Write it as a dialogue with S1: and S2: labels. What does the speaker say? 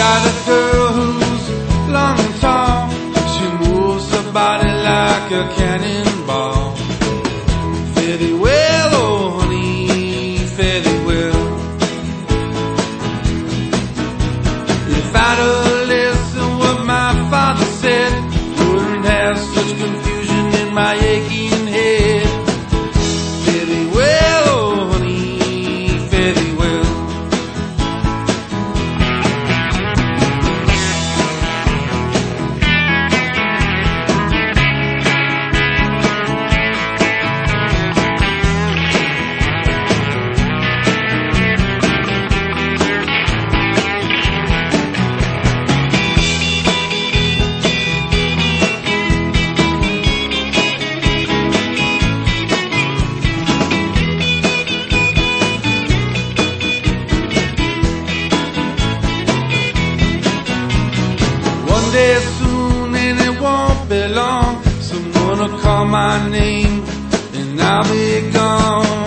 S1: got a girl who's long and tall. She moves her body like a cannonball. Fare thee well, oh honey, fare thee well. If I'd have listened what my father said, wouldn't have such confusion in my aching head. Fare thee well, oh honey, fare thee well. One day soon, and it won't be long, someone will call my name, and I'll be gone.